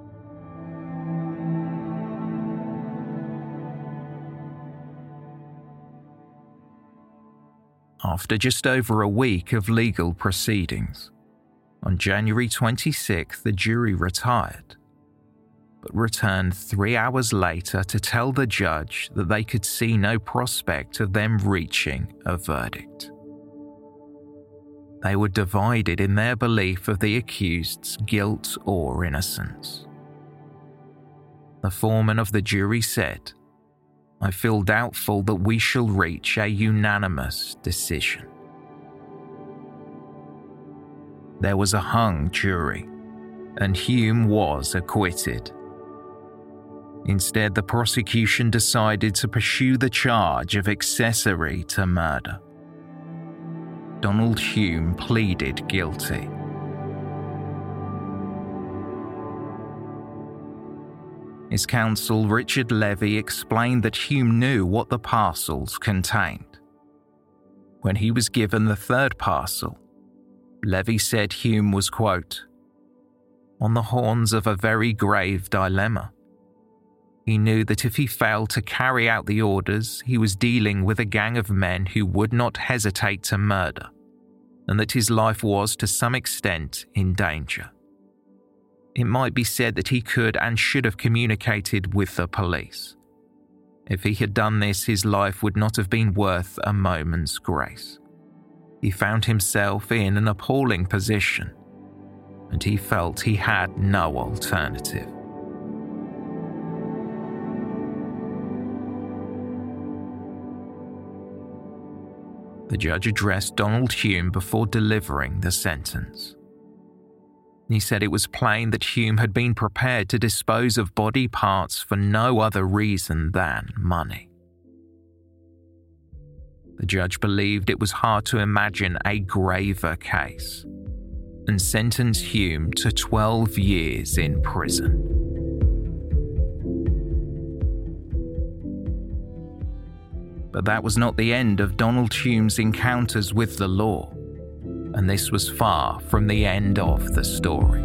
After just over a week of legal proceedings, on January 26th, the jury retired, but returned 3 hours later to tell the judge that they could see no prospect of them reaching a verdict. They were divided in their belief of the accused's guilt or innocence. The foreman of the jury said, "I feel doubtful that we shall reach a unanimous decision." There was a hung jury, and Hume was acquitted. Instead, the prosecution decided to pursue the charge of accessory to murder. Donald Hume pleaded guilty. His counsel, Richard Levy, explained that Hume knew what the parcels contained. When he was given the third parcel, Levy said Hume was, quote, on the horns of a very grave dilemma. He knew that if he failed to carry out the orders, he was dealing with a gang of men who would not hesitate to murder, and that his life was, to some extent, in danger. It might be said that he could and should have communicated with the police. If he had done this, his life would not have been worth a moment's grace. He found himself in an appalling position, and he felt he had no alternative. The judge addressed Donald Hume before delivering the sentence. He said it was plain that Hume had been prepared to dispose of body parts for no other reason than money. The judge believed it was hard to imagine a graver case and sentenced Hume to 12 years in prison. But that was not the end of Donald Hume's encounters with the law, and this was far from the end of the story.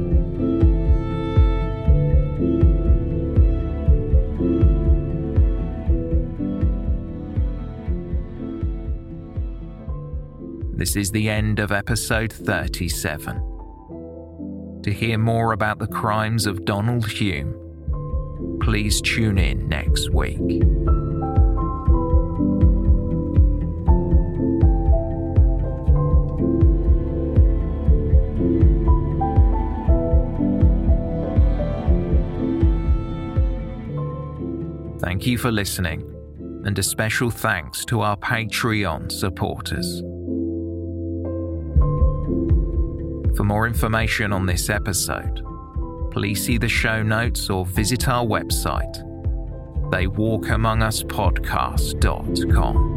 This is the end of episode 37. To hear more about the crimes of Donald Hume, please tune in next week. Thank you for listening, and a special thanks to our Patreon supporters. For more information on this episode, please see the show notes or visit our website, theywalkamonguspodcast.com.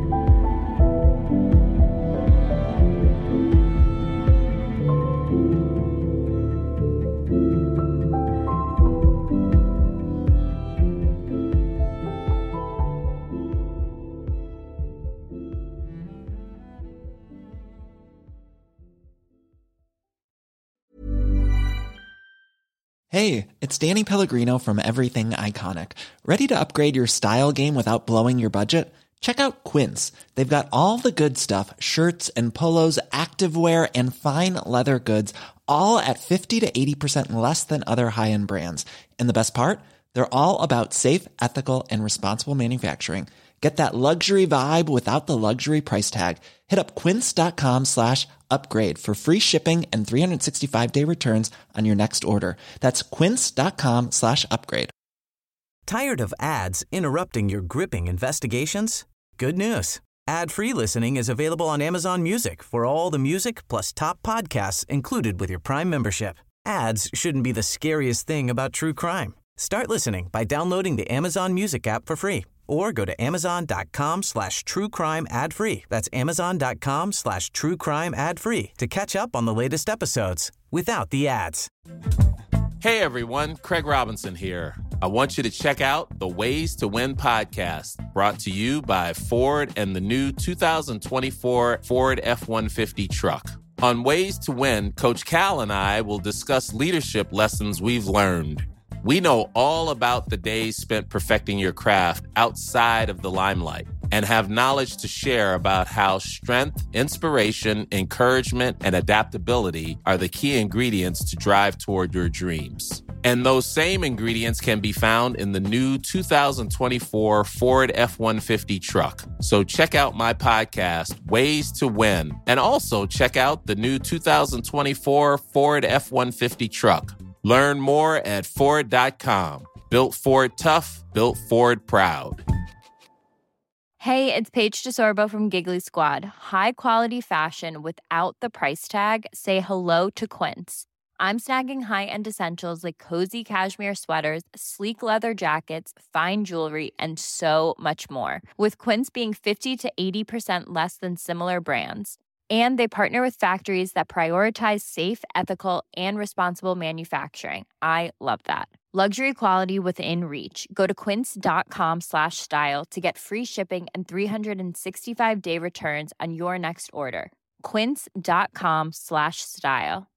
Hey, it's Danny Pellegrino from Everything Iconic. Ready to upgrade your style game without blowing your budget? Check out Quince. They've got all the good stuff, shirts and polos, activewear, and fine leather goods, all at 50 to 80% less than other high-end brands. And the best part? They're all about safe, ethical, and responsible manufacturing. Get that luxury vibe without the luxury price tag. Hit up quince.com/upgrade for free shipping and 365-day returns on your next order. That's quince.com/upgrade. Tired of ads interrupting your gripping investigations? Good news. Ad-free listening is available on Amazon Music for all the music plus top podcasts included with your Prime membership. Ads shouldn't be the scariest thing about true crime. Start listening by downloading the Amazon Music app for free or go to amazon.com/truecrime ad-free. That's amazon.com/truecrime ad-free to catch up on the latest episodes without the ads. Hey everyone, Craig Robinson here. I want you to check out the Ways to Win podcast, brought to you by Ford and the new 2024 Ford F-150 truck. On Ways to Win, Coach Cal and I will discuss leadership lessons we've learned. We know all about the days spent perfecting your craft outside of the limelight and have knowledge to share about how strength, inspiration, encouragement, and adaptability are the key ingredients to drive toward your dreams. And those same ingredients can be found in the new 2024 Ford F-150 truck. So check out my podcast, Ways to Win, and also check out the new 2024 Ford F-150 truck. Learn more at Ford.com. Built Ford tough, built Ford proud. Hey, it's Paige DeSorbo from Giggly Squad. High quality fashion without the price tag. Say hello to Quince. I'm snagging high-end essentials like cozy cashmere sweaters, sleek leather jackets, fine jewelry, and so much more. With Quince being 50 to 80% less than similar brands. And they partner with factories that prioritize safe, ethical, and responsible manufacturing. I love that. Luxury quality within reach. Go to quince.com/style to get free shipping and 365-day returns on your next order. Quince.com/style.